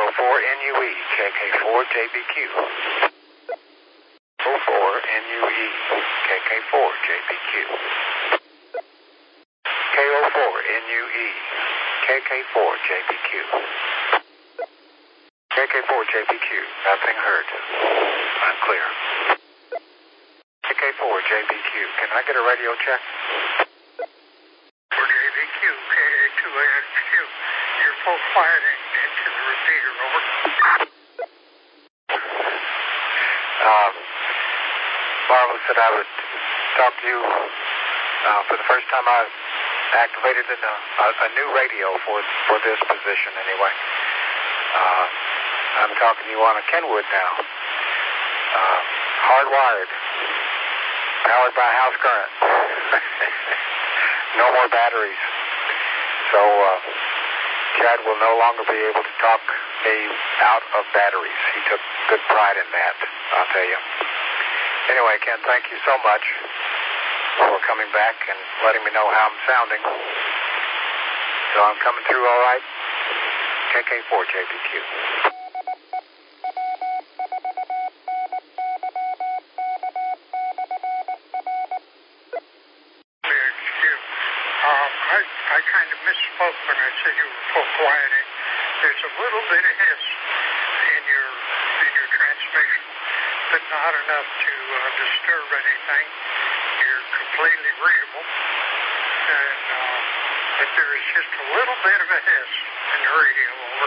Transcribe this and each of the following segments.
KO4NUE, KK4JBQ. 04NUE, KK4JBQ. KO4NUE, KK4JBQ. KK4JBQ, nothing heard. I'm clear. KK4JBQ, can I get a radio check? For JBQ, KA2AXQ, you're full firing into the repeater, over. Marvel said I would talk to you for the first time. I activated a new radio for this position anyway. I'm talking to you on a Kenwood now. Hardwired. Powered by house current. No more batteries. So Chad will no longer be able to talk me out of batteries. He took good pride in that, I'll tell you. Anyway, Ken, thank you so much for coming back and letting me know how I'm sounding. So I'm coming through all right? KK4JBQ. I kind of misspoke when I said you were full quieting. There's a little bit of hiss in your transmission, but not enough to disturb anything. You're completely readable, and but there is just a little bit of a hiss in the radio, over.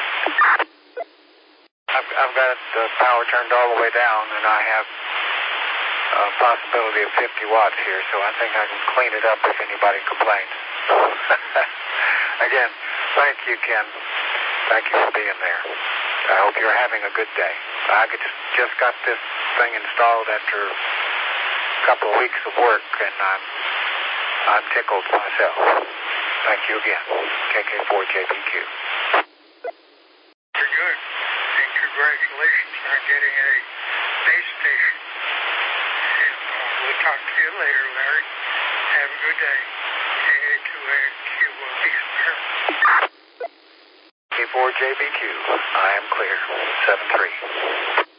I've got the power turned all the way down, and I have a possibility of 50 watts here, so I think I can clean it up if anybody complains. Again, thank you, Ken. Thank you for being there. I hope you're having a good day. I just got this thing installed after a couple of weeks of work, and I'm tickled myself. Thank you again. KK4JBQ. You're good. And congratulations on getting a base station. And we'll talk to you later, Larry. Have a good day. KA2AQ will be clear. K4JBQ, I am clear. 7-3.